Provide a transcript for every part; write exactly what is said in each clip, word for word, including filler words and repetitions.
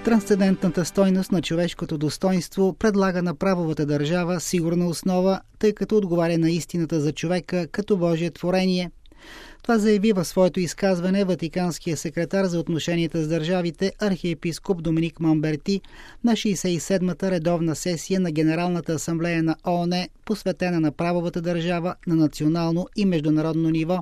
Трансцендентната стойност на човешкото достоинство предлага на правовата държава сигурна основа, тъй като отговаря на истината за човека като Божие творение. Това заяви в своето изказване ватиканския секретар за отношенията с държавите архиепископ Доминик Монберти на шейсет и седмата редовна сесия на Генералната асамблея на ООН, посветена на правовата държава на национално и международно ниво.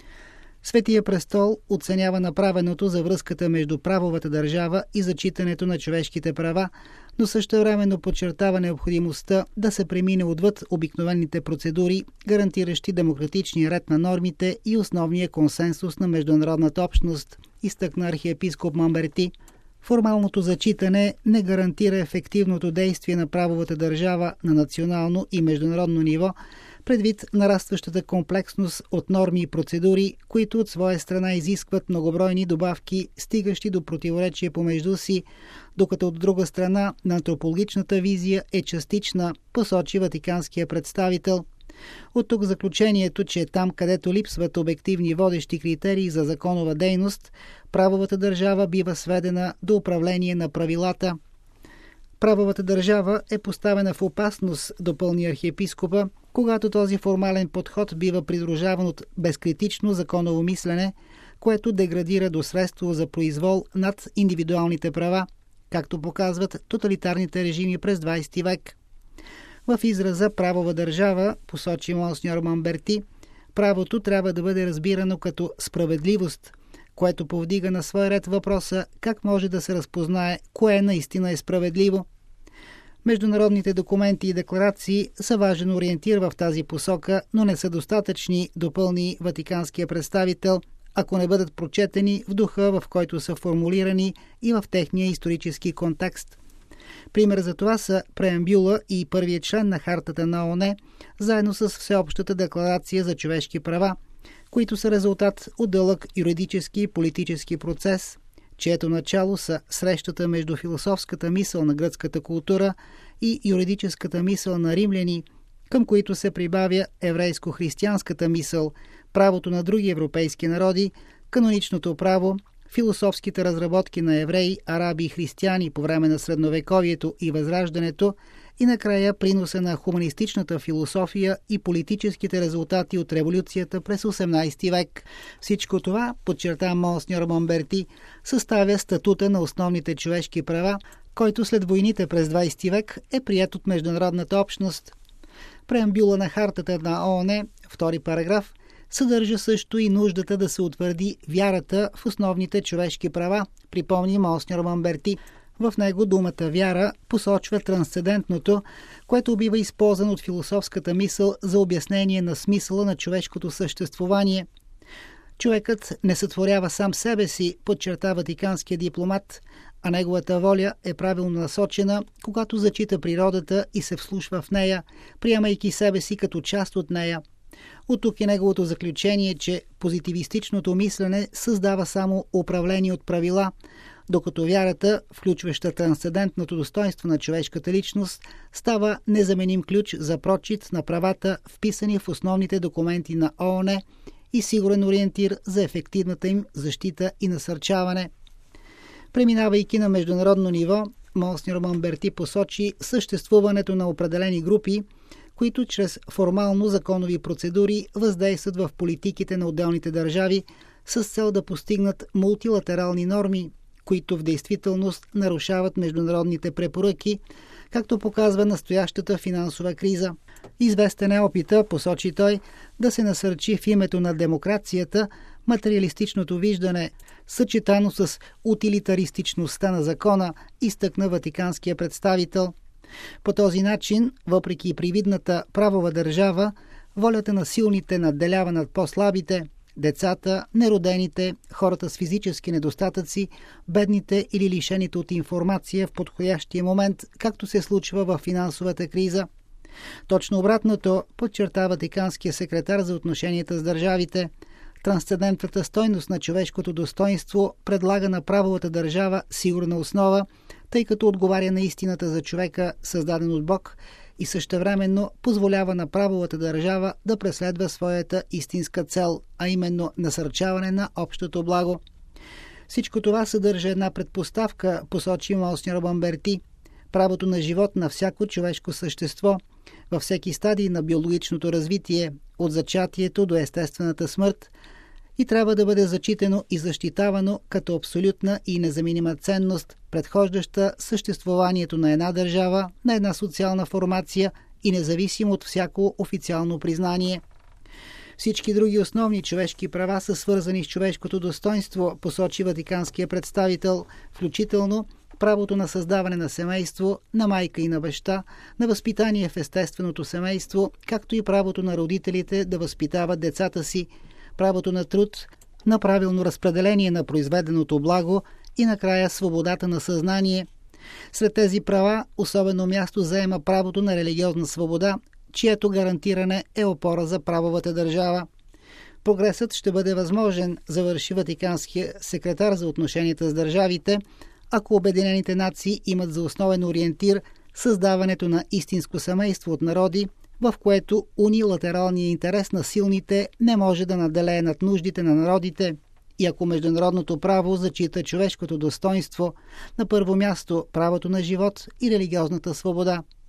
Светия престол оценява направеното за връзката между правовата държава и зачитането на човешките права, но същевременно подчертава необходимостта да се премине отвъд обикновените процедури, гарантиращи демократичния ред на нормите и основния консенсус на международната общност, изтъкна архиепископ Монберти. Формалното зачитане не гарантира ефективното действие на правовата държава на национално и международно ниво, предвид нарастващата комплексност от норми и процедури, които от своя страна изискват многобройни добавки, стигащи до противоречие помежду си, докато от друга страна на антропологичната визия е частична, посочи ватиканския представител. От тук заключението, че там, където липсват обективни водещи критерии за законова дейност, правовата държава бива сведена до управление на правилата. Правовата държава е поставена в опасност, допълни архиепископа, когато този формален подход бива придружаван от безкритично законово мислене, което деградира до средство за произвол над индивидуалните права, както показват тоталитарните режими през двадесети век. В израза правова държава, посочи монсеньор Монберти, правото трябва да бъде разбирано като справедливост, което повдига на свой ред въпроса как може да се разпознае кое наистина е справедливо. Международните документи и декларации са важен ориентир в тази посока, но не са достатъчни, допълни ватиканския представител, ако не бъдат прочетени в духа, в който са формулирани и в техния исторически контекст. Пример за това са преамбюла и първият член на Хартата на ООН, заедно с Всеобщата декларация за човешки права, които са резултат от дълъг юридически и политически процес, чието начало са срещата между философската мисъл на гръцката култура и юридическата мисъл на римляни, към които се прибавя еврейско-християнската мисъл, правото на други европейски народи, каноничното право, философските разработки на евреи, араби и християни по време на Средновековието и Възраждането и накрая приноса на хуманистичната философия и политическите резултати от революцията през осемнадесети век. Всичко това, подчерта монсеньор Монберти, съставя статута на основните човешки права, който след войните през двадесети век е прият от международната общност. Преамбюла на Хартата на ООН, втори параграф, съдържа също и нуждата да се утвърди вярата в основните човешки права, припомни монсеньор Монберти. В него думата вяра посочва трансцендентното, което бива използвано от философската мисъл за обяснение на смисъла на човешкото съществуване. Човекът не сътворява сам себе си, подчерта ватиканския дипломат, а неговата воля е правилно насочена, когато зачита природата и се вслушва в нея, приемайки себе си като част от нея. От тук е неговото заключение, че позитивистичното мислене създава само управление от правила, докато вярата, включваща трансцендентното достоинство на човешката личност, става незаменим ключ за прочит на правата, вписани в основните документи на ООН и сигурен ориентир за ефективната им защита и насърчаване. Преминавайки на международно ниво, монсеньор Монберти посочи съществуването на определени групи, които чрез формално законови процедури въздействат в политиките на отделните държави с цел да постигнат мултилатерални норми, които в действителност нарушават международните препоръки, както показва настоящата финансова криза. Известен е опита, посочи той, да се насърчи в името на демокрацията материалистичното виждане, съчетано с утилитаристичността на закона, изтъкна ватиканския представител. По този начин, въпреки привидната правова държава, волята на силните надделява над по-слабите, децата, неродените, хората с физически недостатъци, бедните или лишените от информация в подходящия момент, както се случва в финансовата криза. Точно обратното, подчерта ватиканския секретар за отношенията с държавите. Трансцендентната стойност на човешкото достоинство предлага на правовата държава сигурна основа, тъй като отговаря на истината за човека, създаден от Бог, и същевременно позволява на правовата държава да преследва своята истинска цел, а именно насърчаване на общото благо. Всичко това съдържа една предпоставка, посочи Монсеньор Бамберти – правото на живот на всяко човешко същество, във всеки стадий на биологичното развитие, от зачатието до естествената смърт, и трябва да бъде зачитано и защитавано като абсолютна и незаменима ценност, предхождаща съществуванието на една държава, на една социална формация и независимо от всяко официално признание. Всички други основни човешки права са свързани с човешкото достоинство, посочи ватиканския представител, включително правото на създаване на семейство, на майка и на баща, на възпитание в естественото семейство, както и правото на родителите да възпитават децата си, правото на труд, на правилно разпределение на произведеното благо и накрая свободата на съзнание. Сред тези права особено място заема правото на религиозна свобода, чието гарантиране е опора за правовата държава. Прогресът ще бъде възможен, завърши ватиканския секретар за отношенията с държавите, ако Обединените нации имат за основен ориентир създаването на истинско семейство от народи, в което унилатералният интерес на силните не може да наделее над нуждите на народите, и ако международното право зачита човешкото достоинство, на първо място правото на живот и религиозната свобода.